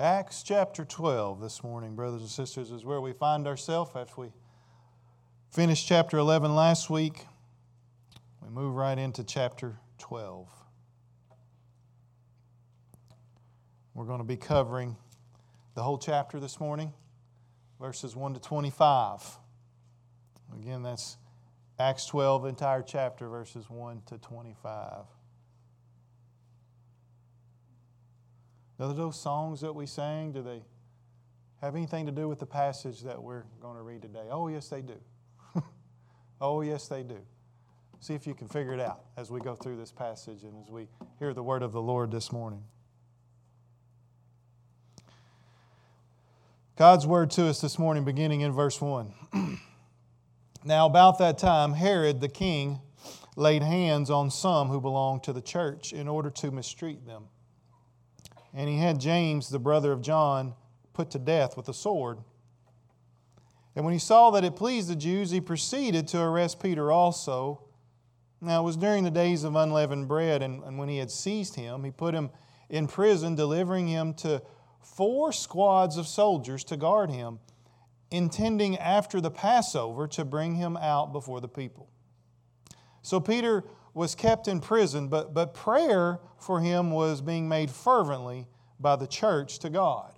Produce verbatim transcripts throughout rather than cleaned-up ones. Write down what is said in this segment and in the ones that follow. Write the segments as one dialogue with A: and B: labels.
A: Acts chapter twelve this morning, brothers and sisters, is where we find ourselves after we finished chapter eleven last week. We move right into chapter twelve. We're going to be covering the whole chapter this morning, verses one to twenty-five. Again, that's Acts twelve, the entire chapter, verses one to twenty-five. Now, those songs that we sang, do they have anything to do with the passage that we're going to read today? Oh, yes, they do. Oh, yes, they do. See if you can figure it out as we go through this passage and as we hear the word of the Lord this morning. God's word to us this morning, beginning in verse one. Now, about that time, Herod the king laid hands on some who belonged to the church in order to mistreat them. And he had James, the brother of John, put to death with a sword. And when he saw that it pleased the Jews, he proceeded to arrest Peter also. Now it was during the days of unleavened bread, and, and when he had seized him, he put him in prison, delivering him to four squads of soldiers to guard him, intending after the Passover to bring him out before the people. So Peter was kept in prison, but, but prayer for him was being made fervently by the church to God.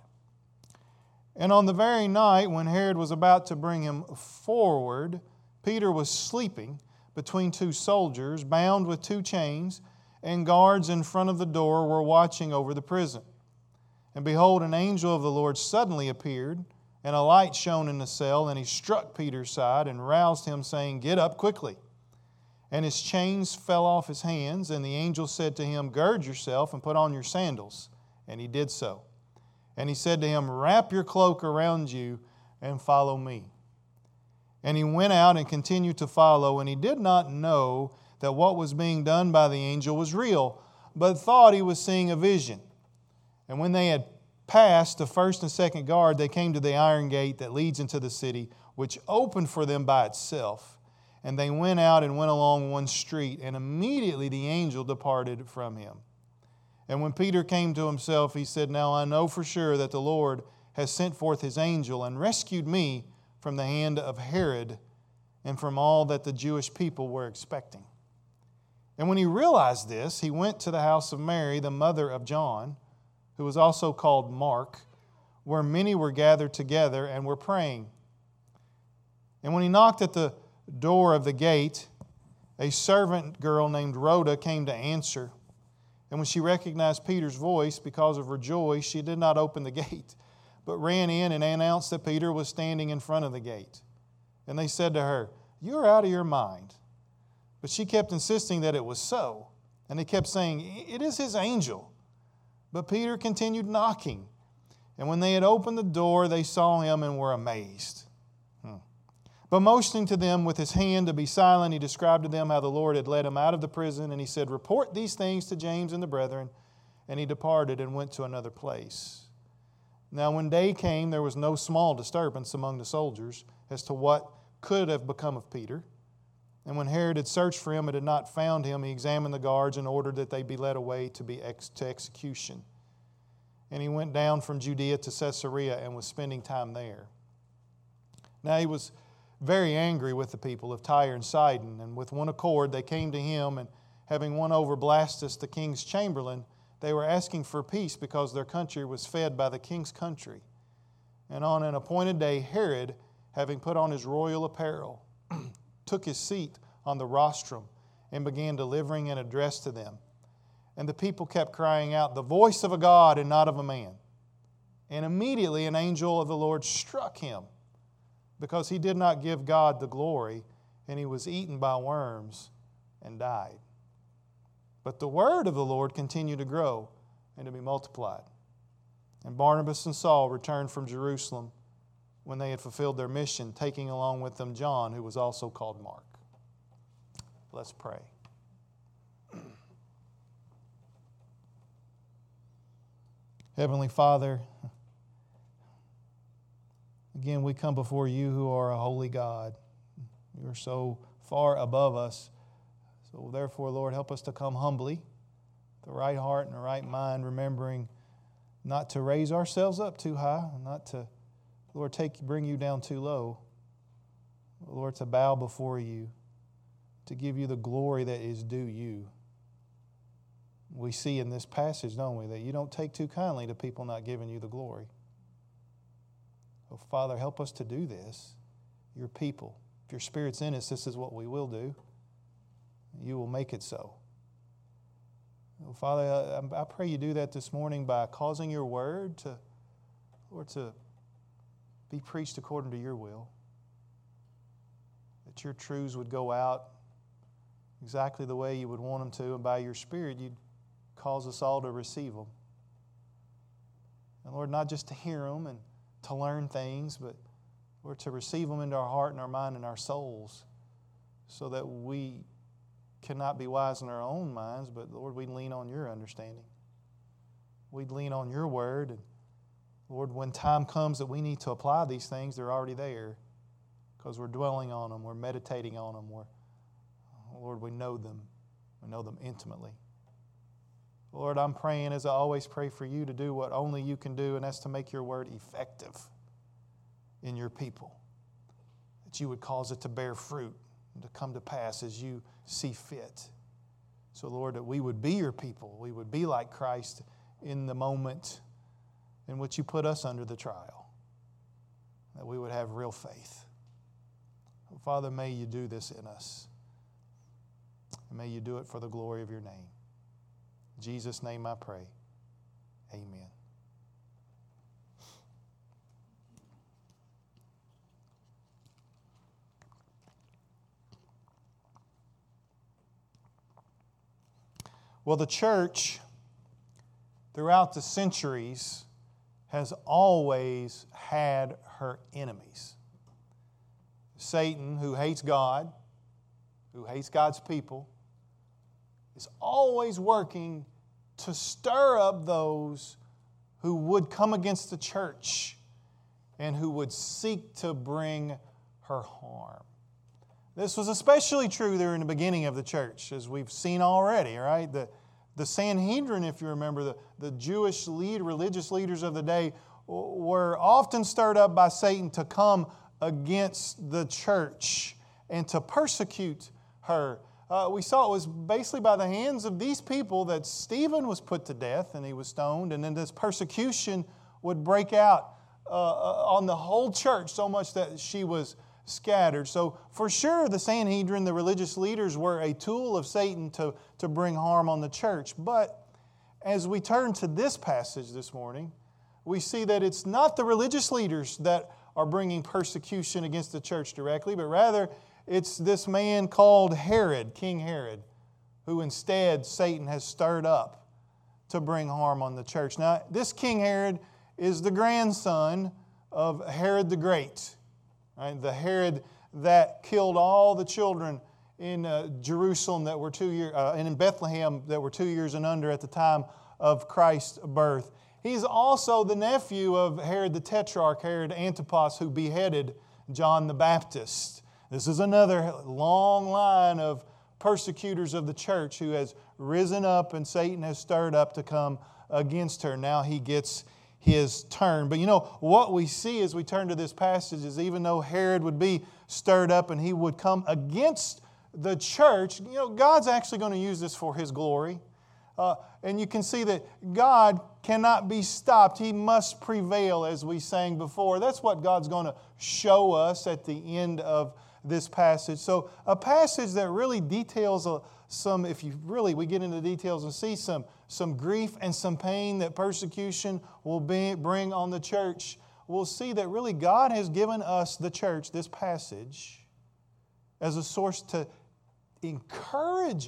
A: And on the very night when Herod was about to bring him forward, Peter was sleeping between two soldiers, bound with two chains, and guards in front of the door were watching over the prison. And behold, an angel of the Lord suddenly appeared, and a light shone in the cell, and he struck Peter's side and roused him, saying, "Get up quickly." And his chains fell off his hands, and the angel said to him, "Gird yourself and put on your sandals." And he did so. And he said to him, "Wrap your cloak around you and follow me." And he went out and continued to follow, and he did not know that what was being done by the angel was real, but thought he was seeing a vision. And when they had passed the first and second guard, they came to the iron gate that leads into the city, which opened for them by itself. And they went out and went along one street, and immediately the angel departed from him. And when Peter came to himself, he said, "Now I know for sure that the Lord has sent forth His angel and rescued me from the hand of Herod and from all that the Jewish people were expecting." And when he realized this, he went to the house of Mary, the mother of John, who was also called Mark, where many were gathered together and were praying. And when he knocked at the door of the gate, a servant girl named Rhoda came to answer. And when she recognized Peter's voice, because of her joy, she did not open the gate, but ran in and announced that Peter was standing in front of the gate. And they said to her, "You're out of your mind." But she kept insisting that it was so. And they kept saying, "It is his angel." But Peter continued knocking. And when they had opened the door, they saw him and were amazed. But motioning to them with his hand to be silent, he described to them how the Lord had led him out of the prison. And he said, "Report these things to James and the brethren." And he departed and went to another place. Now when day came, there was no small disturbance among the soldiers as to what could have become of Peter. And when Herod had searched for him and had not found him, he examined the guards and ordered that they be led away to be ex- to execution. And he went down from Judea to Caesarea and was spending time there. Now he was very angry with the people of Tyre and Sidon, and with one accord they came to him, and having won over Blastus, the king's chamberlain, they were asking for peace because their country was fed by the king's country. And on an appointed day, Herod, having put on his royal apparel, took his seat on the rostrum and began delivering an address to them. And the people kept crying out, "The voice of a God and not of a man." And immediately an angel of the Lord struck him, because he did not give God the glory, and he was eaten by worms and died. But the word of the Lord continued to grow and to be multiplied. And Barnabas and Saul returned from Jerusalem when they had fulfilled their mission, taking along with them John, who was also called Mark. Let's pray. Heavenly Father, again, we come before you who are a holy God. You are so far above us. So therefore, Lord, help us to come humbly, with the right heart and the right mind, remembering not to raise ourselves up too high, not to, Lord, take bring you down too low. Lord, to bow before you, to give you the glory that is due you. We see in this passage, don't we, that you don't take too kindly to people not giving you the glory. Oh, Father, help us to do this. Your people. If your Spirit's in us, this is what we will do. You will make it so. Oh, Father, I, I pray you do that this morning by causing your word to, Lord, to be preached according to your will. That your truths would go out exactly the way you would want them to, and by your Spirit, you'd cause us all to receive them. And Lord, not just to hear them and to learn things, but Lord, to receive them into our heart and our mind and our souls so that we cannot be wise in our own minds, but Lord, we lean on your understanding. We'd lean on your word. And Lord, when time comes that we need to apply these things, they're already there because we're dwelling on them, we're meditating on them, we're, Lord, we know them. We know them intimately. Lord, I'm praying as I always pray for you to do what only you can do, and that's to make your word effective in your people. That you would cause it to bear fruit and to come to pass as you see fit. So, Lord, that we would be your people. We would be like Christ in the moment in which you put us under the trial. That we would have real faith. Father, may you do this in us. And may you do it for the glory of your name. In Jesus' name I pray. Amen. Well, the church, throughout the centuries, has always had her enemies. Satan, who hates God, who hates God's people, is always working to stir up those who would come against the church and who would seek to bring her harm. This was especially true there in the beginning of the church, as we've seen already, right? The, the Sanhedrin, if you remember, the, the Jewish lead, religious leaders of the day were often stirred up by Satan to come against the church and to persecute her. Uh, we saw it was basically by the hands of these people that Stephen was put to death and he was stoned, and then this persecution would break out uh, on the whole church so much that she was scattered. So for sure the Sanhedrin, the religious leaders, were a tool of Satan to, to bring harm on the church. But as we turn to this passage this morning, we see that it's not the religious leaders that are bringing persecution against the church directly, but rather it's this man called Herod, King Herod, who instead Satan has stirred up to bring harm on the church. Now, this King Herod is the grandson of Herod the Great, right? The Herod that killed all the children in uh, Jerusalem that were two years, uh, and in Bethlehem that were two years and under at the time of Christ's birth. He's also the nephew of Herod the Tetrarch, Herod Antipas, who beheaded John the Baptist. This is another long line of persecutors of the church who has risen up and Satan has stirred up to come against her. Now he gets his turn. But you know, what we see as we turn to this passage is even though Herod would be stirred up and he would come against the church, you know, God's actually going to use this for His glory. Uh, and you can see that God cannot be stopped. He must prevail, as we sang before. That's what God's going to show us at the end of this passage. So a passage that really details a, some, if you really, we get into details and see some, some grief and some pain that persecution will be, bring on the church. We'll see that really God has given us, the church, this passage as a source to encourage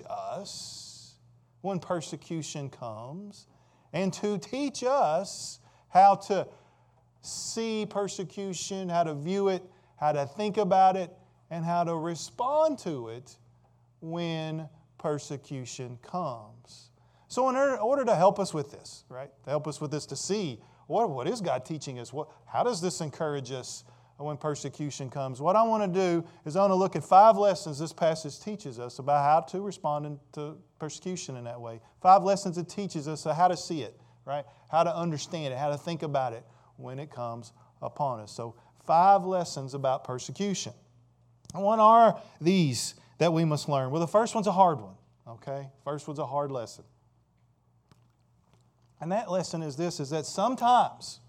A: us when persecution comes and to teach us how to see persecution, how to view it, how to think about it, and how to respond to it when persecution comes. So in order to help us with this, right, to help us with this, to see what, what is God teaching us, what, how does this encourage us when persecution comes, what I want to do is I want to look at five lessons this passage teaches us about how to respond to persecution in that way. Five lessons it teaches us how to see it, right? How to understand it, how to think about it when it comes upon us. So five lessons about persecution. And what are these that we must learn? Well, the first one's a hard one, okay? First one's a hard lesson. And that lesson is this, is that sometimes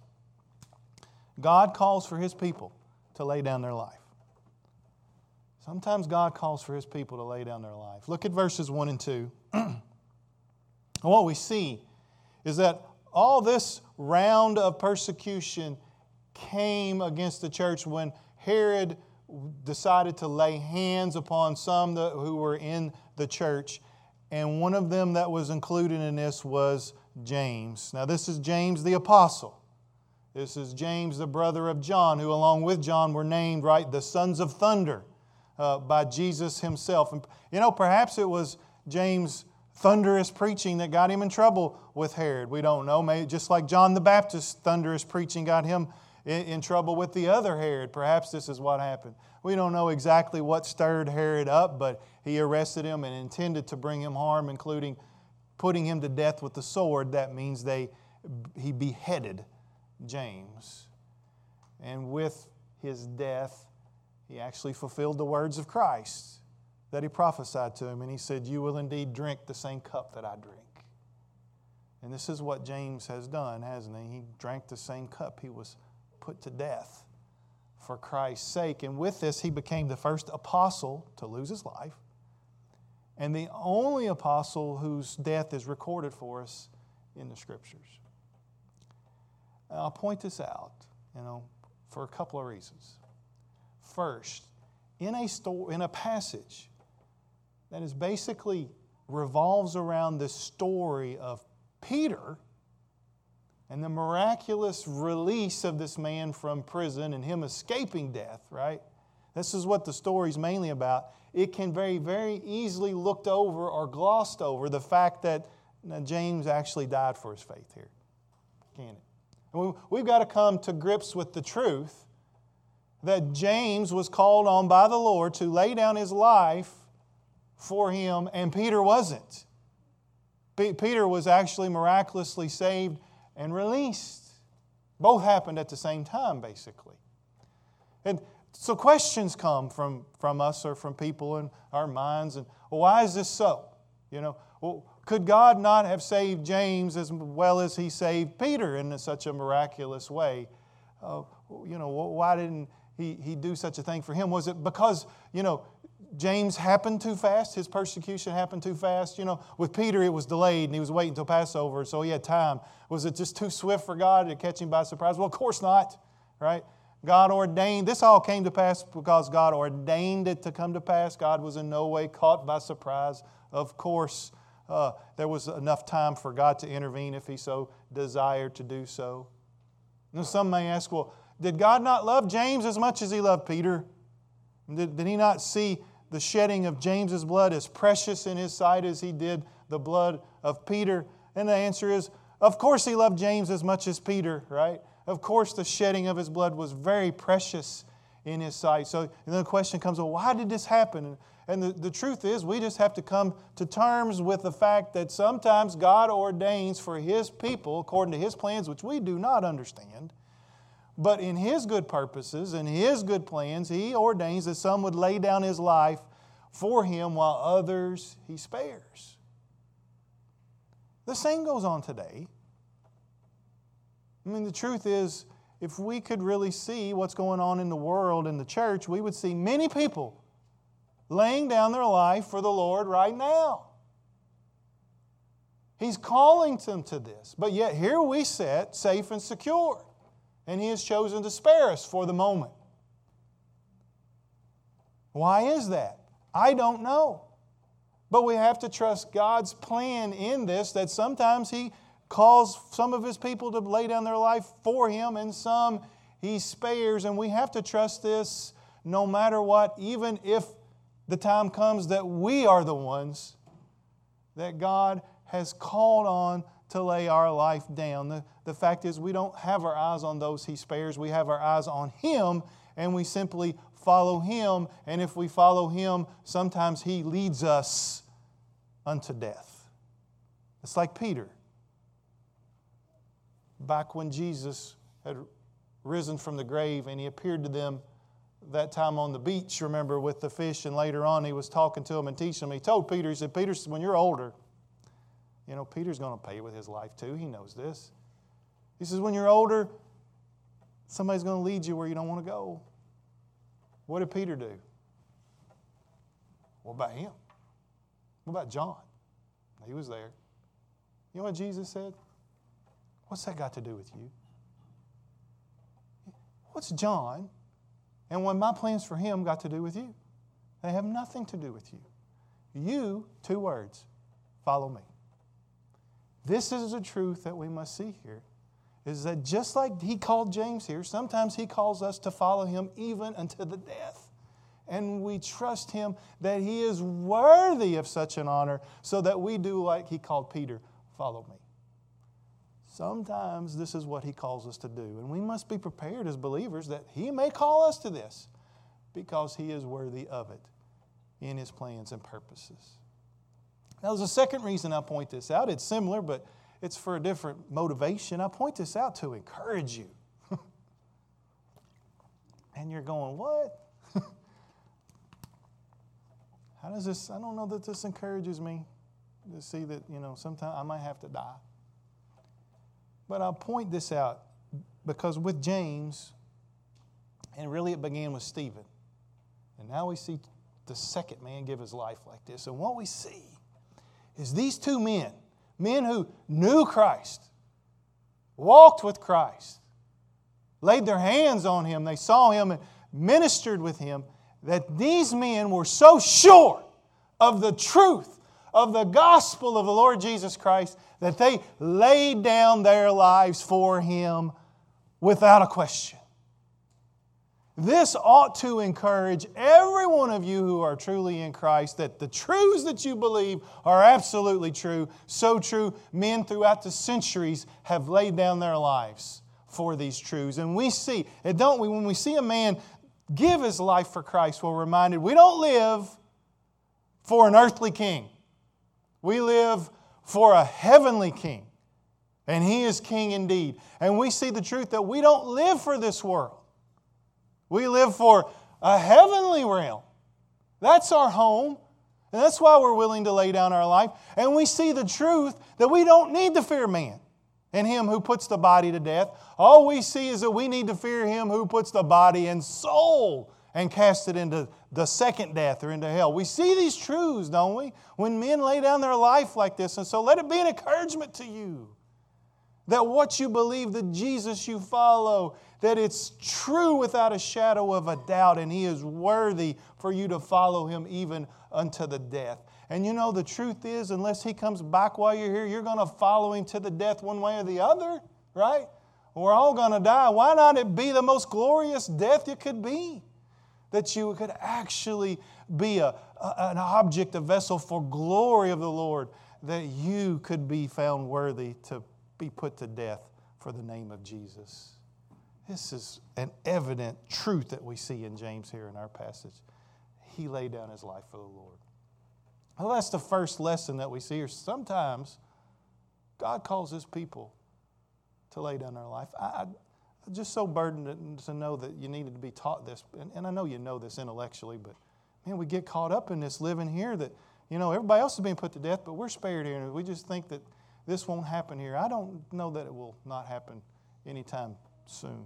A: God calls for His people to lay down their life. Sometimes God calls for His people to lay down their life. Look at verses one and two. And what we see is that all this round of persecution came against the church when Herod decided to lay hands upon some that, who were in the church. And one of them that was included in this was James. Now this is James the Apostle. This is James the brother of John, who along with John were named, right, the sons of thunder uh, by Jesus Himself. And you know, perhaps it was James' thunderous preaching that got him in trouble with Herod. We don't know. Maybe just like John the Baptist's thunderous preaching got him in, in trouble with the other Herod. Perhaps this is what happened. We don't know exactly what stirred Herod up, but he arrested him and intended to bring him harm, including putting him to death with the sword. That means they he beheaded James. And with his death, he actually fulfilled the words of Christ that He prophesied to him. And He said, "You will indeed drink the same cup that I drink." And this is what James has done, hasn't he? He drank the same cup. He was put to death for Christ's sake. And with this, he became the first apostle to lose his life, and the only apostle whose death is recorded for us in the Scriptures. And I'll point this out, you know, for a couple of reasons. First, in a sto- in a passage that is basically revolves around the story of Peter and the miraculous release of this man from prison and him escaping death, right? This is what the story's mainly about. It can very, very easily looked over or glossed over the fact that now, James actually died for his faith here. Can it? And we, we've got to come to grips with the truth that James was called on by the Lord to lay down his life for him, and Peter wasn't. P- Peter was actually miraculously saved and released. Both happened at the same time, basically. And so questions come from, from us or from people in our minds. And well, why is this so? You know, well, could God not have saved James as well as He saved Peter in such a miraculous way? Uh, you know, why didn't he, he do such a thing for him? Was it because, you know, James happened too fast? His persecution happened too fast? You know, with Peter it was delayed and he was waiting until Passover, so he had time. Was it just too swift for God to catch him by surprise? Well, of course not, right? God ordained, this all came to pass because God ordained it to come to pass. God was in no way caught by surprise. Of course, uh, there was enough time for God to intervene if He so desired to do so. And some may ask, well, did God not love James as much as He loved Peter? Did, did He not see the shedding of James's blood as precious in His sight as He did the blood of Peter? And the answer is, of course He loved James as much as Peter, right? Of course the shedding of His blood was very precious in His sight. So and then the question comes, well, why did this happen? And the, the truth is, we just have to come to terms with the fact that sometimes God ordains for His people, according to His plans, which we do not understand. But in His good purposes and His good plans, He ordains that some would lay down His life for Him while others He spares. The same goes on today. I mean, the truth is, if we could really see what's going on in the world and the church, we would see many people laying down their life for the Lord right now. He's calling them to this. But yet here we sit, safe and secure. And He has chosen to spare us for the moment. Why is that? I don't know. But we have to trust God's plan in this, that sometimes He calls some of His people to lay down their life for Him, and some He spares. And we have to trust this no matter what, even if the time comes that we are the ones that God has called on to lay our life down. The, the fact is, we don't have our eyes on those He spares. We have our eyes on Him, and we simply follow Him. And if we follow Him, sometimes He leads us unto death. It's like Peter. back when Jesus had risen from the grave and He appeared to them that time on the beach, remember, with the fish, and later on He was talking to them and teaching them. He told Peter, He said, Peter, when you're older, you know, Peter's going to pay with his life too. He knows this. He says, when you're older, somebody's going to lead you where you don't want to go. What did Peter do? What about him? What about John? He was there. You know what Jesus said? What's that got to do with you? What's John and what my plans for him got to do with you? They have nothing to do with you. You, two words, follow me. This is the truth that we must see here, is that just like He called James here, sometimes He calls us to follow Him even unto the death. And we trust Him that He is worthy of such an honor, so that we do like He called Peter, follow me. Sometimes this is what He calls us to do. And we must be prepared as believers that He may call us to this because He is worthy of it in His plans and purposes. Now, there's a second reason I point this out. It's similar, but it's for a different motivation. I point this out to encourage you. And you're going, what? How does this, I don't know that this encourages me to see that, you know, sometimes I might have to die. But I'll point this out because with James, and really it began with Stephen, and now we see the second man give his life like this. And what we see is these two men, men who knew Christ, walked with Christ, laid their hands on Him, they saw Him and ministered with Him, that these men were so sure of the truth of the gospel of the Lord Jesus Christ that they laid down their lives for Him without a question. This ought to encourage every one of you who are truly in Christ that the truths that you believe are absolutely true. So true, men throughout the centuries have laid down their lives for these truths. And we see, and don't we, when we see a man give his life for Christ, we're reminded we don't live for an earthly king. We live for a heavenly king. And He is king indeed. And we see the truth that we don't live for this world. We live for a heavenly realm. That's our home. And that's why we're willing to lay down our life. And we see the truth that we don't need to fear man and him who puts the body to death. All we see is that we need to fear Him who puts the body and soul and cast it into the second death or into hell. We see these truths, don't we? When men lay down their life like this. And so let it be an encouragement to you that what you believe, the Jesus you follow, that it's true without a shadow of a doubt, and He is worthy for you to follow Him even unto the death. And you know, the truth is, unless He comes back while you're here, you're going to follow Him to the death one way or the other, right? We're all going to die. Why not it be the most glorious death it could be? That you could actually be a, a, an object, a vessel for glory of the Lord, that you could be found worthy to be put to death for the name of Jesus. This is an evident truth that we see in James here in our passage. He laid down His life for the Lord. Well, that's the first lesson that we see here. Sometimes God calls His people to lay down their life. I, I'm just so burdened to know that you needed to be taught this. And, and I know you know this intellectually, but man, we get caught up in this living here that, you know, everybody else is being put to death, but we're spared here. And we just think that this won't happen here. I don't know that it will not happen anytime soon.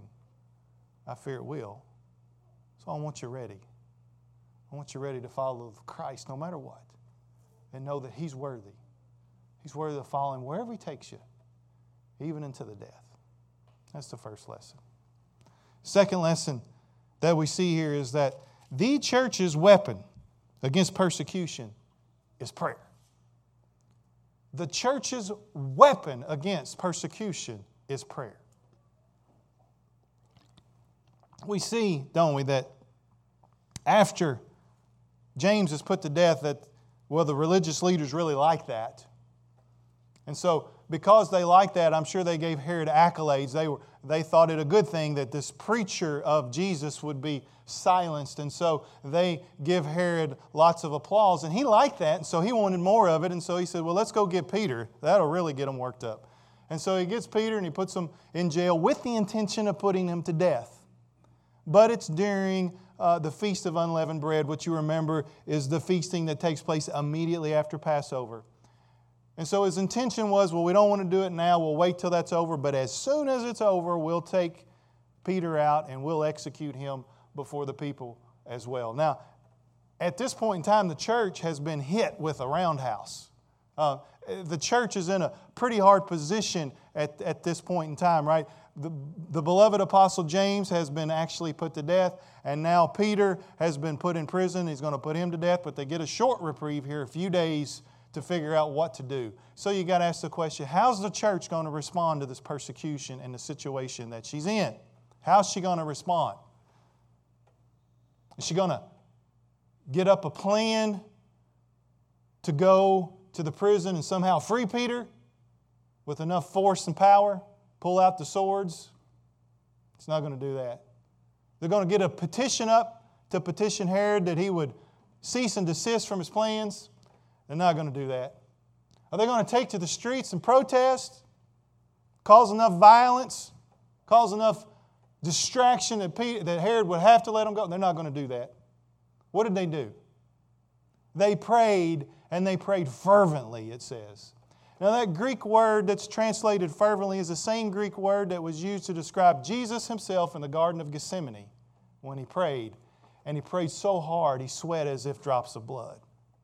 A: I fear it will. So I want you ready. I want you ready to follow Christ no matter what. And know that He's worthy. He's worthy of following wherever He takes you, even into the death. That's the first lesson. Second lesson that we see here is that the church's weapon against persecution is prayer. The church's weapon against persecution is prayer. We see, don't we, that after James is put to death, that, well, the religious leaders really like that. And so, because they liked that, I'm sure they gave Herod accolades. They were, they thought it a good thing that this preacher of Jesus would be silenced. And so they give Herod lots of applause. And he liked that, and so he wanted more of it. And so he said, well, let's go get Peter. That'll really get them worked up. And so he gets Peter and he puts him in jail with the intention of putting him to death. But it's during uh, the Feast of Unleavened Bread, which you remember is the feasting that takes place immediately after Passover. And so his intention was, well, we don't want to do it now. We'll wait till that's over. But as soon as it's over, we'll take Peter out and we'll execute him before the people as well. Now, at this point in time, the church has been hit with a roundhouse. Uh, the church is in a pretty hard position at, at this point in time, right? The, the beloved apostle James has been actually put to death, and now Peter has been put in prison. He's going to put him to death, but they get a short reprieve here, a few days to figure out what to do. So you got to ask the question, how's the church going to respond to this persecution and the situation that she's in? How's she going to respond? Is she going to get up a plan to go to the prison and somehow free Peter with enough force and power, pull out the swords? It's not going to do that. They're going to get a petition up to petition Herod that he would cease and desist from his plans. They're not going to do that. Are they going to take to the streets and protest, cause enough violence, cause enough distraction that, Peter, that Herod would have to let them go? They're not going to do that. What did they do? They prayed, and they prayed fervently, it says. Now that Greek word that's translated fervently is the same Greek word that was used to describe Jesus himself in the Garden of Gethsemane when he prayed. And he prayed so hard he sweat as if drops of blood.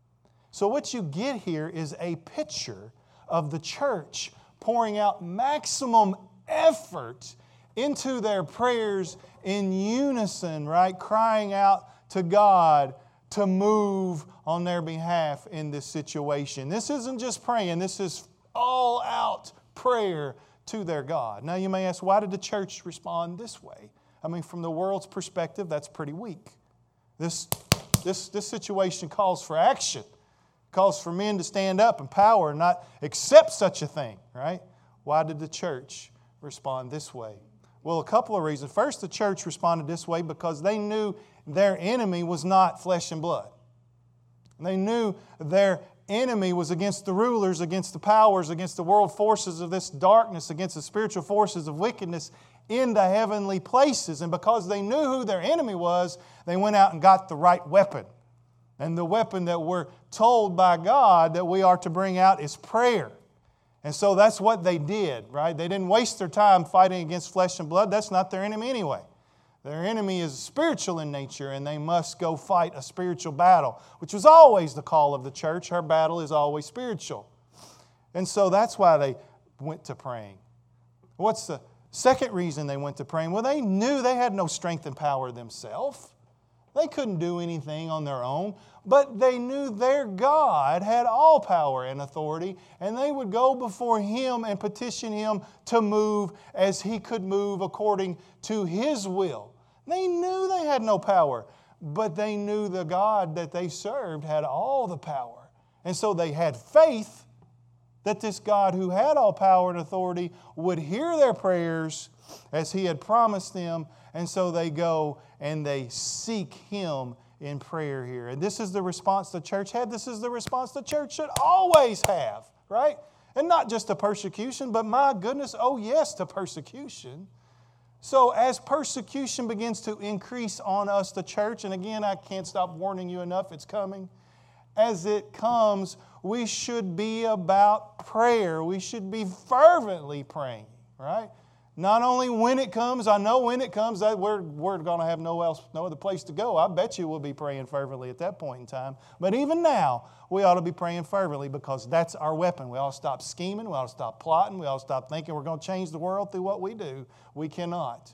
A: So what you get here is a picture of the church pouring out maximum effort into their prayers in unison, right? Crying out to God to move on their behalf in this situation. This isn't just praying. This is all out prayer to their God. Now you may ask, why did the church respond this way? I mean, from the world's perspective, that's pretty weak. This, this, this situation calls for action. Calls for men to stand up in power and not accept such a thing, right? Why did the church respond this way? Well, a couple of reasons. First, the church responded this way because they knew their enemy was not flesh and blood. They knew their enemy was against the rulers, against the powers, against the world forces of this darkness, against the spiritual forces of wickedness in the heavenly places. And because they knew who their enemy was, they went out and got the right weapon. And the weapon that we're told by God that we are to bring out is prayer. And so that's what they did, right? They didn't waste their time fighting against flesh and blood. That's not their enemy anyway. Their enemy is spiritual in nature, and they must go fight a spiritual battle, which was always the call of the church. Her battle is always spiritual. And so that's why they went to praying. What's the second reason they went to praying? Well, they knew they had no strength and power themselves. They couldn't do anything on their own, but they knew their God had all power and authority, and they would go before Him and petition Him to move as He could move according to His will. They knew they had no power, but they knew the God that they served had all the power. And so they had faith that this God who had all power and authority would hear their prayers as He had promised them. And so they go and they seek Him in prayer here. And this is the response the church had. This is the response the church should always have, right? And not just to persecution, but my goodness, oh yes, to persecution. So as persecution begins to increase on us, the church, and again, I can't stop warning you enough, it's coming. As it comes, we should be about prayer. We should be fervently praying, right? Not only when it comes, I know when it comes, that we're, we're going to have no, else, no other place to go. I bet you we'll be praying fervently at that point in time. But even now, we ought to be praying fervently because that's our weapon. We ought to stop scheming. We ought to stop plotting. We ought to stop thinking we're going to change the world through what we do. We cannot.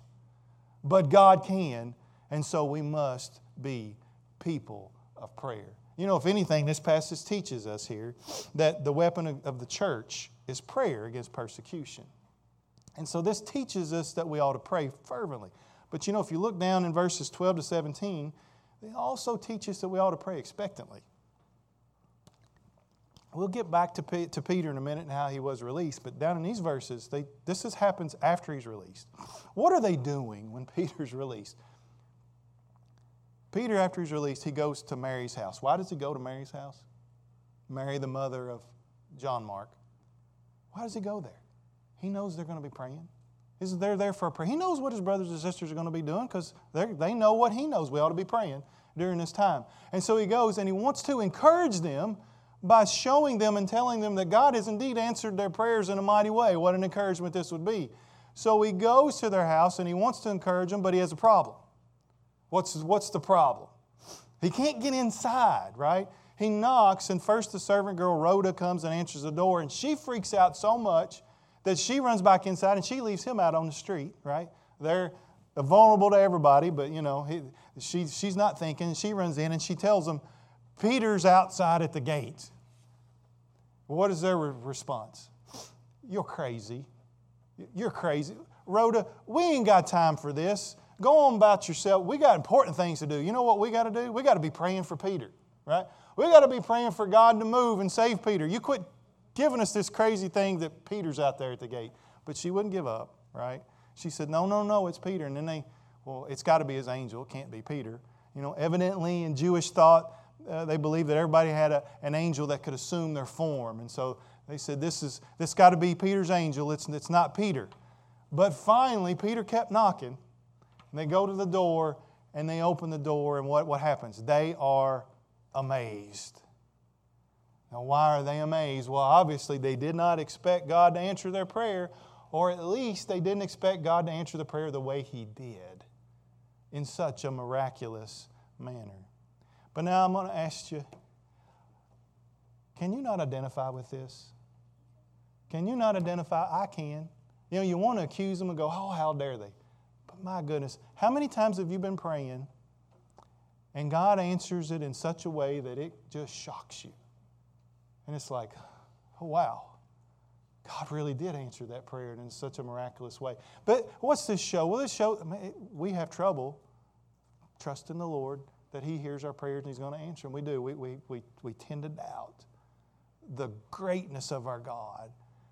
A: But God can, and so we must be people of prayer. You know, if anything, this passage teaches us here that the weapon of the church is prayer against persecution. And so this teaches us that we ought to pray fervently. But you know, if you look down in verses twelve to seventeen, they also teach us that we ought to pray expectantly. We'll get back to, P- to Peter in a minute and how he was released, but down in these verses, they, this is, happens after he's released. What are they doing when Peter's released? Peter, after he's released, he goes to Mary's house. Why does he go to Mary's house? Mary, the mother of John Mark. Why does he go there? He knows they're going to be praying. He's, they're there for a prayer. He knows what his brothers and sisters are going to be doing because they know what he knows. We ought to be praying during this time. And so he goes and he wants to encourage them by showing them and telling them that God has indeed answered their prayers in a mighty way. What an encouragement this would be. So he goes to their house and he wants to encourage them, but he has a problem. What's, what's the problem? He can't get inside, right? He knocks, and first the servant girl, Rhoda, comes and answers the door, and she freaks out so much that she runs back inside and she leaves him out on the street, right? They're vulnerable to everybody, but, you know, he, she, she's not thinking. She runs in and she tells them, Peter's outside at the gate. What is their re- response? You're crazy. You're crazy. Rhoda, we ain't got time for this. Go on about yourself. We got important things to do. You know what we got to do? We got to be praying for Peter, right? We got to be praying for God to move and save Peter. You quit giving us this crazy thing that Peter's out there at the gate. But she wouldn't give up, right? She said, no, no, no, it's Peter. And then they, well, it's got to be his angel. It can't be Peter. You know, evidently in Jewish thought, uh, they believed that everybody had a, an angel that could assume their form. And so they said, this is this got to be Peter's angel. It's, it's not Peter. But finally, Peter kept knocking. And they go to the door, and they open the door, and what, what happens? They are amazed. Now, why are they amazed? Well, obviously, they did not expect God to answer their prayer, or at least they didn't expect God to answer the prayer the way He did, in such a miraculous manner. But now I'm going to ask you, can you not identify with this? Can you not identify? I can. You know, you want to accuse them and go, oh, how dare they? But my goodness, how many times have you been praying and God answers it in such a way that it just shocks you? And it's like, oh, wow, God really did answer that prayer in such a miraculous way. But what's this show? Well, this show, I mean, we have trouble trusting the Lord that He hears our prayers and He's going to answer them. We do. We, we, we, we tend to doubt the greatness of our God.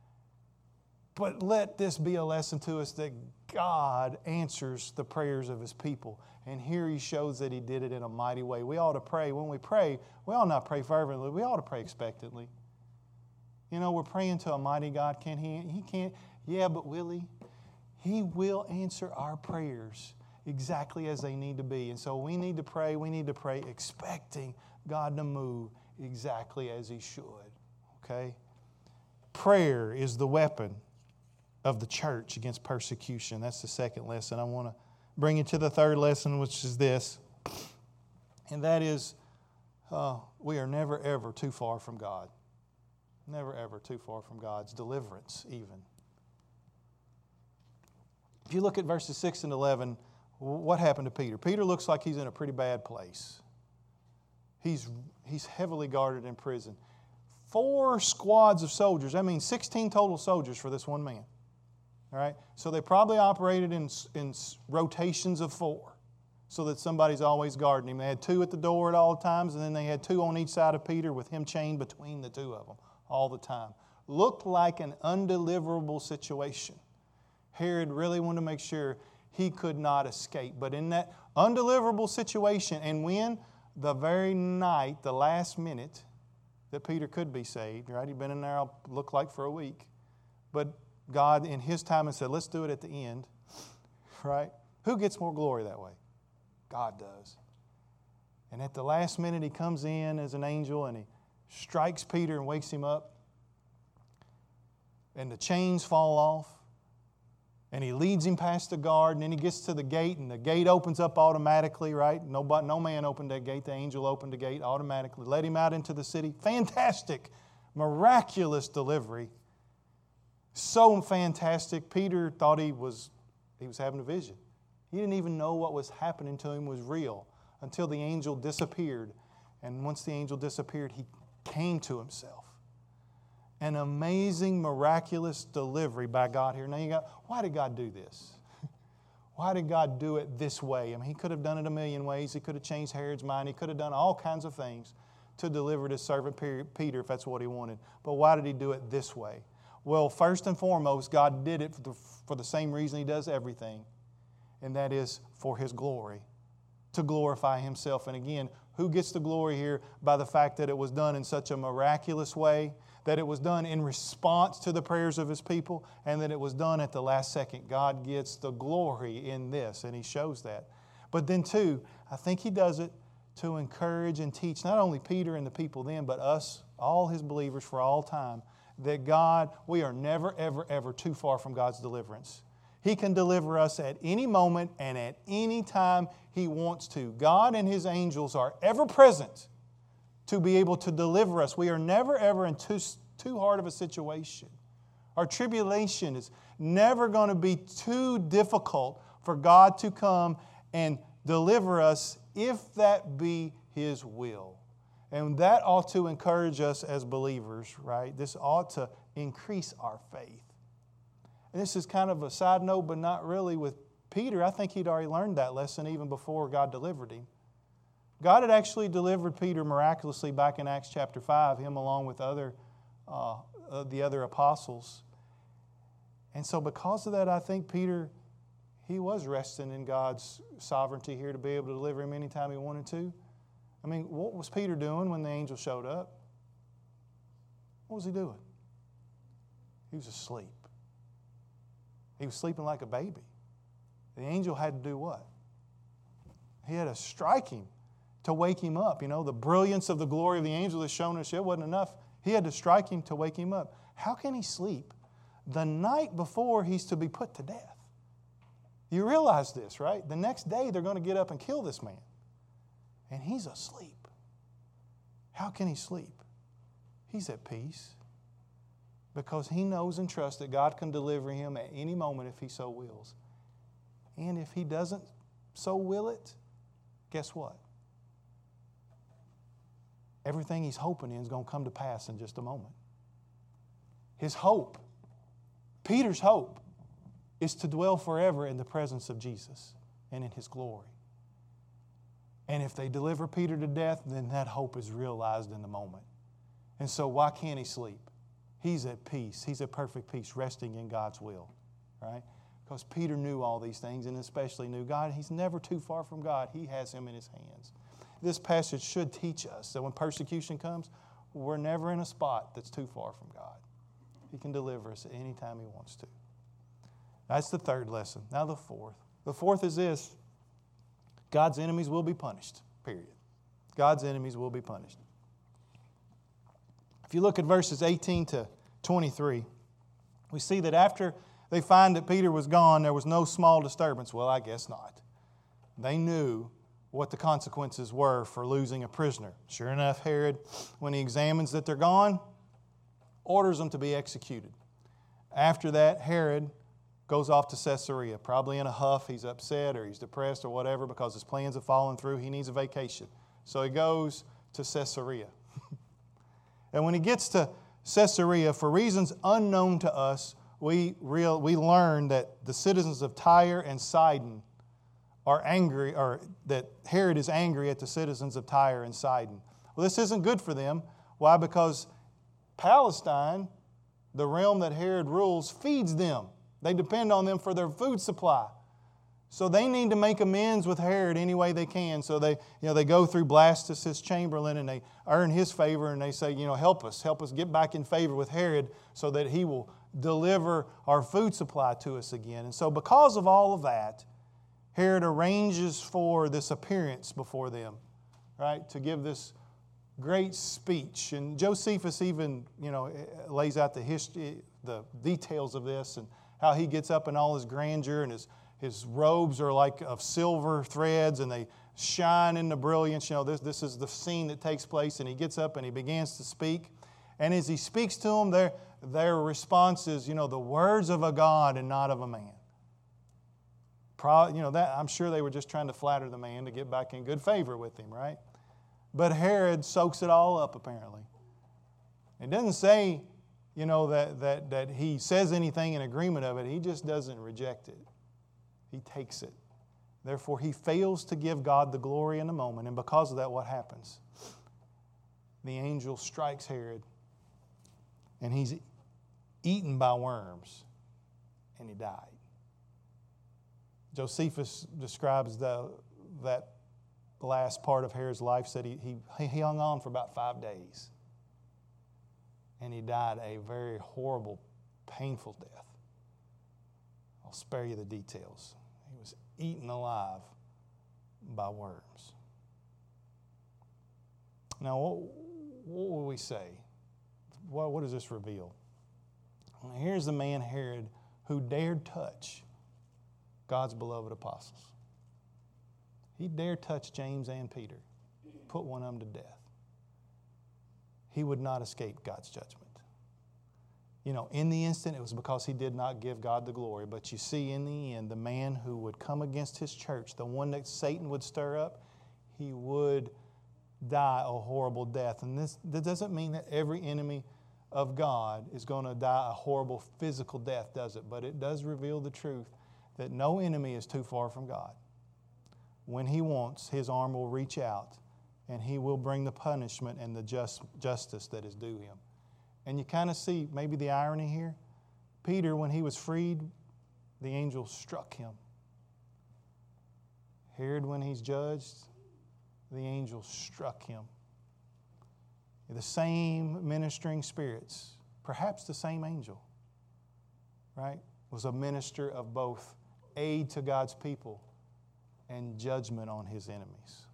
A: But let this be a lesson to us that God answers the prayers of His people. And here He shows that He did it in a mighty way. We ought to pray. When we pray, we ought not pray fervently. We ought to pray expectantly. You know, we're praying to a mighty God. Can He? He can't. Yeah, but will He? He will answer our prayers exactly as they need to be. And so we need to pray. We need to pray expecting God to move exactly as He should. Okay? Prayer is the weapon of the church against persecution. That's the second lesson. I want to bring you to the third lesson, which is this. And that is, uh, we are never, ever too far from God. Never, ever too far from God's deliverance, even. If you look at verses six and eleven, what happened to Peter? Peter looks like he's in a pretty bad place. He's, he's heavily guarded in prison. Four squads of soldiers. That means sixteen total soldiers for this one man. All right? So they probably operated in, in rotations of four so that somebody's always guarding him. They had two at the door at all times, and then they had two on each side of Peter with him chained between the two of them all the time. Looked like an undeliverable situation. Herod really wanted to make sure he could not escape. But in that undeliverable situation, and when the very night, the last minute that Peter could be saved, right? He'd been in there, looked like for a week. But God, in His time, has said, let's do it at the end, right? Who gets more glory that way? God does. And at the last minute, He comes in as an angel and He strikes Peter and wakes him up. And the chains fall off. And He leads him past the guard. And then He gets to the gate, and the gate opens up automatically, right? Nobody, no man opened that gate. The angel opened the gate automatically. Let him out into the city. Fantastic, miraculous delivery. So fantastic. Peter thought he was, he was having a vision. He didn't even know what was happening to him was real until the angel disappeared. And once the angel disappeared, he came to himself. An amazing, miraculous delivery by God here. Now you got, why did God do this? Why did God do it this way? I mean, He could have done it a million ways. He could have changed Herod's mind. He could have done all kinds of things to deliver His servant Peter if that's what He wanted. But why did He do it this way? Well, first and foremost, God did it for the, for the same reason He does everything, and that is for His glory, to glorify Himself. And again, who gets the glory here? By the fact that it was done in such a miraculous way that it was done in response to the prayers of His people, and that it was done at the last second. God gets the glory in this, and He shows that. But then too, I think He does it to encourage and teach not only Peter and the people then, but us, all His believers for all time, that God, we are never, ever, ever too far from God's deliverance. He can deliver us at any moment and at any time He wants to. God and His angels are ever present to be able to deliver us. We are never, ever in too, too hard of a situation. Our tribulation is never going to be too difficult for God to come and deliver us if that be His will. And that ought to encourage us as believers, right? This ought to increase our faith. And this is kind of a side note, but not really with Peter. I think he'd already learned that lesson even before God delivered him. God had actually delivered Peter miraculously back in Acts chapter five, him along with other, uh, uh, the other apostles. And so because of that, I think Peter, he was resting in God's sovereignty here to be able to deliver him anytime he wanted to. I mean, what was Peter doing when the angel showed up? What was he doing? He was asleep. He was sleeping like a baby. The angel had to do what? He had to strike him to wake him up. You know, the brilliance of the glory of the angel that's shown us, it wasn't enough. He had to strike him to wake him up. How can he sleep the night before he's to be put to death? You realize this, right? The next day they're going to get up and kill this man. And he's asleep. How can he sleep? He's at peace. Because he knows and trusts that God can deliver him at any moment if He so wills. And if He doesn't so will it, guess what? Everything he's hoping in is going to come to pass in just a moment. His hope, Peter's hope, is to dwell forever in the presence of Jesus and in His glory. And if they deliver Peter to death, then that hope is realized in the moment. And so why can't he sleep? He's at peace. He's at perfect peace, resting in God's will, right? Because Peter knew all these things, and especially knew God. He's never too far from God. He has him in His hands. This passage should teach us that when persecution comes, we're never in a spot that's too far from God. He can deliver us at any time He wants to. That's the third lesson. Now the fourth. The fourth is this: God's enemies will be punished, period. God's enemies will be punished. If you look at verses eighteen to twenty-three, we see that after they find that Peter was gone, there was no small disturbance. Well, I guess not. They knew what the consequences were for losing a prisoner. Sure enough, Herod, when he examines that they're gone, orders them to be executed. After that, Herod goes off to Caesarea, probably in a huff. He's upset or he's depressed or whatever because his plans have fallen through. He needs a vacation. So he goes to Caesarea. And when he gets to Caesarea, for reasons unknown to us, we, real, we learn that the citizens of Tyre and Sidon are angry, or that Herod is angry at the citizens of Tyre and Sidon. Well, this isn't good for them. Why? Because Palestine, the realm that Herod rules, feeds them. They depend on them for their food supply. So they need to make amends with Herod any way they can. So they, you know, they go through Blastus, his chamberlain, and they earn his favor, and they say, you know, help us, help us get back in favor with Herod so that he will deliver our food supply to us again. And so because of all of that, Herod arranges for this appearance before them, right, to give this great speech. And Josephus even, you know, lays out the history, the details of this, and how he gets up in all his grandeur, and his His robes are like of silver threads, and they shine in the brilliance. You know, this, this is the scene that takes place, and he gets up and he begins to speak. And as he speaks to them, their, their response is, you know, the words of a God and not of a man. Pro, you know, that I'm sure they were just trying to flatter the man to get back in good favor with him, right? But Herod soaks it all up, apparently. It doesn't say, you know, that, that, that he says anything in agreement of it. He just doesn't reject it. He takes it. Therefore, he fails to give God the glory in the moment. And because of that, what happens? The angel strikes Herod, and he's eaten by worms, and he died. Josephus describes the, that last part of Herod's life, said he, he, he hung on for about five days. And he died a very horrible, painful death. I'll spare you the details. He was eaten alive by worms. Now, what, what will we say? What, what does this reveal? Well, here's the man Herod who dared touch God's beloved apostles. He dared touch James and Peter, put one of them to death. He would not escape God's judgment. You know, in the instant, it was because he did not give God the glory. But you see, in the end, the man who would come against his church, the one that Satan would stir up, he would die a horrible death. And this, that doesn't mean that every enemy of God is going to die a horrible physical death, does it? But it does reveal the truth that no enemy is too far from God. When he wants, his arm will reach out and he will bring the punishment and the just, justice that is due him. And you kind of see maybe the irony here. Peter, when he was freed, the angel struck him. Herod, when he's judged, the angel struck him. The same ministering spirits, perhaps the same angel, right, was a minister of both aid to God's people and judgment on his enemies.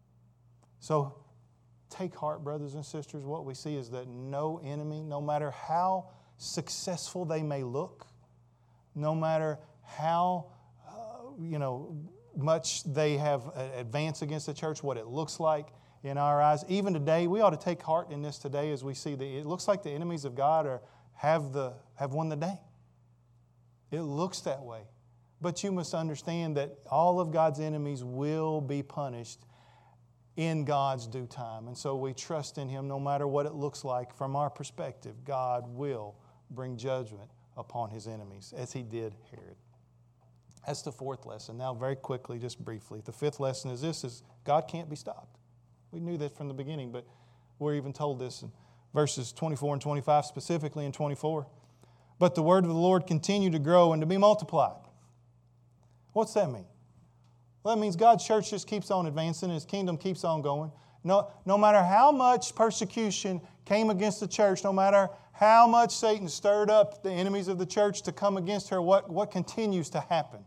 A: So take heart, brothers and sisters. What we see is that no enemy, no matter how successful they may look, no matter how uh, you know much they have advanced against the church, what it looks like in our eyes, even today, we ought to take heart in this today as we see that it looks like the enemies of God are have the have won the day. It looks that way. But you must understand that all of God's enemies will be punished in God's due time. And so we trust in Him no matter what it looks like. From our perspective, God will bring judgment upon His enemies, as He did Herod. That's the fourth lesson. Now, very quickly, just briefly, the fifth lesson is this, is God can't be stopped. We knew that from the beginning, but we're even told this in verses twenty-four and twenty-five, specifically in twenty-four. But the word of the Lord continued to grow and to be multiplied. What's that mean? Well, that means God's church just keeps on advancing, His kingdom keeps on going. No, no matter how much persecution came against the church, no matter how much Satan stirred up the enemies of the church to come against her, what, what continues to happen?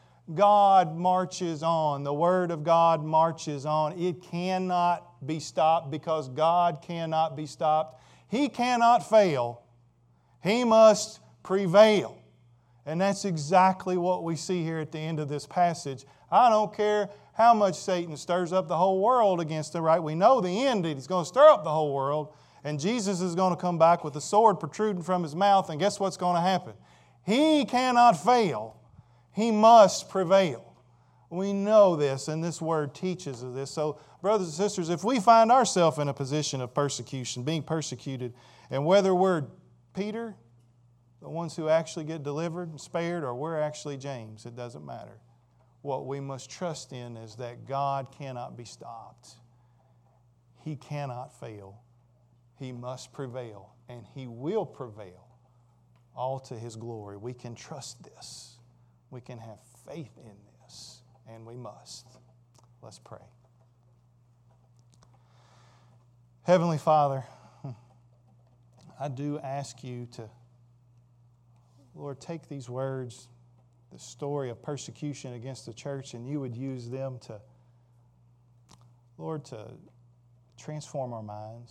A: God marches on. The Word of God marches on. It cannot be stopped because God cannot be stopped. He cannot fail. He must prevail. And that's exactly what we see here at the end of this passage. I don't care how much Satan stirs up the whole world against the right. We know the end. He's going to stir up the whole world. And Jesus is going to come back with a sword protruding from His mouth. And guess what's going to happen? He cannot fail. He must prevail. We know this, and this Word teaches us this. So, brothers and sisters, if we find ourselves in a position of persecution, being persecuted, and whether we're Peter, the ones who actually get delivered and spared, or we're actually James, it doesn't matter. What we must trust in is that God cannot be stopped. He cannot fail. He must prevail, and He will prevail, all to His glory. We can trust this. We can have faith in this, and we must. Let's pray. Heavenly Father, I do ask You to, Lord, take these words, the story of persecution against the church, and You would use them to, Lord, to transform our minds,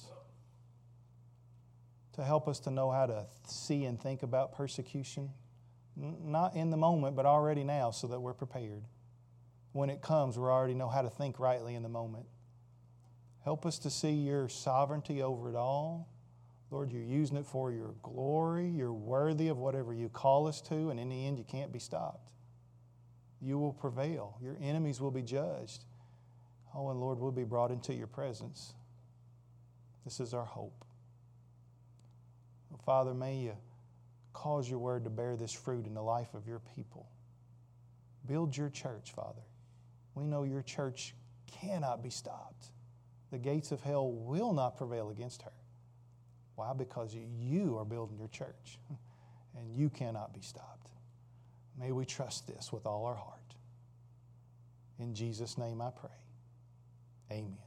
A: to help us to know how to see and think about persecution. Not in the moment, but already now, so that we're prepared. When it comes, we already know how to think rightly in the moment. Help us to see Your sovereignty over it all. Lord, You're using it for Your glory. You're worthy of whatever You call us to, and in the end, You can't be stopped. You will prevail. Your enemies will be judged. Oh, and Lord, we'll be brought into Your presence. This is our hope. Father, may You cause Your Word to bear this fruit in the life of Your people. Build Your church, Father. We know Your church cannot be stopped. The gates of hell will not prevail against her. Why? Because You are building Your church, and You cannot be stopped. May we trust this with all our heart. In Jesus' name I pray. Amen.